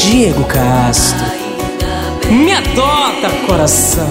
Diego Castro, me adota, coração.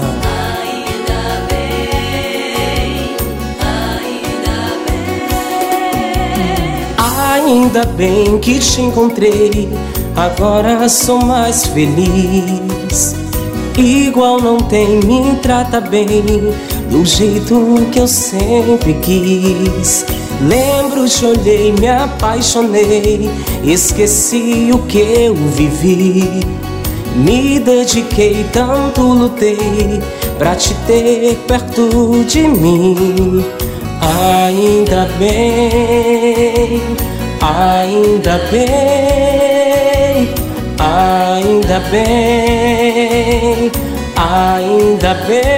Ainda bem que te encontrei, agora sou mais feliz. Igual não tem, me trata bem, do jeito que eu sempre quis. Lembro, te olhei, me apaixonei, esqueci o que eu vivi. Me dediquei, tanto lutei pra te ter perto de mim. Ainda bem, ainda bem, ainda bem, ainda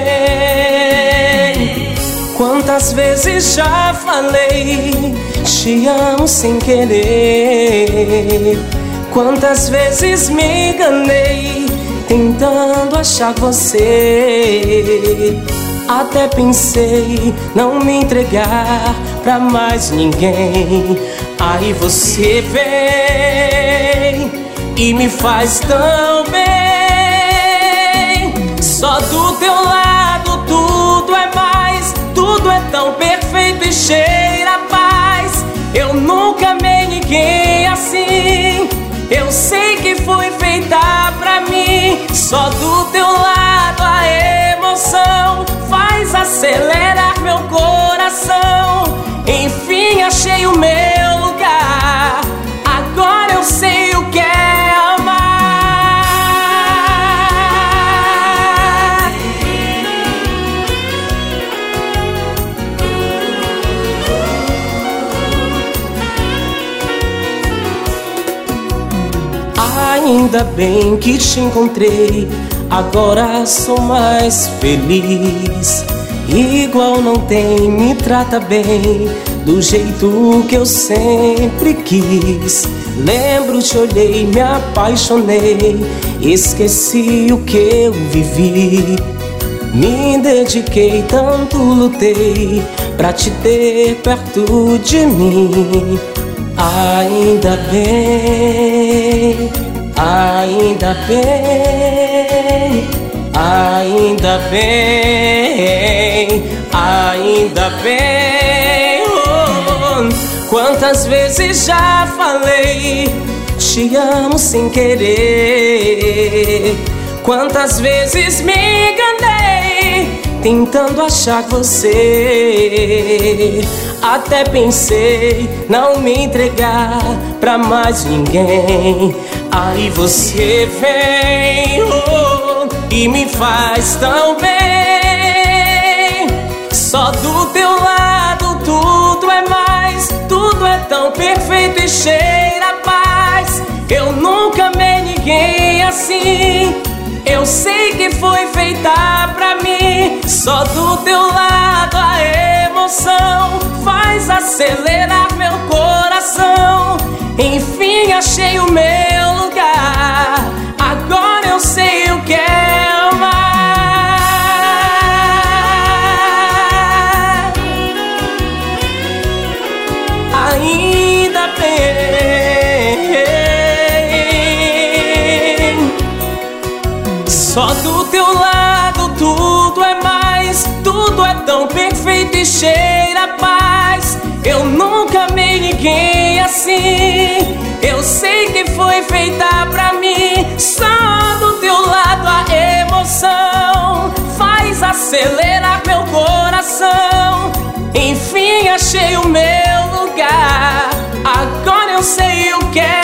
bem. Quantas vezes já falei, te amo sem querer. Quantas vezes me enganei, tentando achar você. Até pensei não me entregar pra mais ninguém. Aí você vem e me faz tão bem. Só do teu lado tudo é mais, tudo é tão perfeito e cheira a paz. Eu nunca amei ninguém assim, eu sei que fui feita pra mim. Só do teu lado a emoção faz acelerar meu coração. Enfim achei o meu lugar, agora eu sei o que é amar. Ainda bem que te encontrei, agora sou mais feliz. Igual não tem, me trata bem, do jeito que eu sempre quis. Lembro, te olhei, me apaixonei, esqueci o que eu vivi. Me dediquei, tanto lutei pra te ter perto de mim. Ainda bem, ainda bem, ainda bem, ainda bem. Oh, quantas vezes já falei, te amo sem querer. Quantas vezes me enganei, tentando achar você. Até pensei não me entregar pra mais ninguém. Aí você vem e me faz tão bem. Só do teu lado tudo é mais, tudo é tão perfeito e cheira a paz. Eu nunca amei ninguém assim, eu sei que foi feita pra mim. Só do teu lado a emoção faz acelerar meu coração. Enfim achei o meu lugar, agora eu sei o que é amar. Ainda bem, só do teu lado tudo é mais, tudo é tão perfeito e cheira a paz. Eu nunca amei ninguém assim, eu sei que foi feita pra mim. Só do teu lado a emoção faz acelerar meu coração. Enfim achei o meu lugar, agora eu sei o que é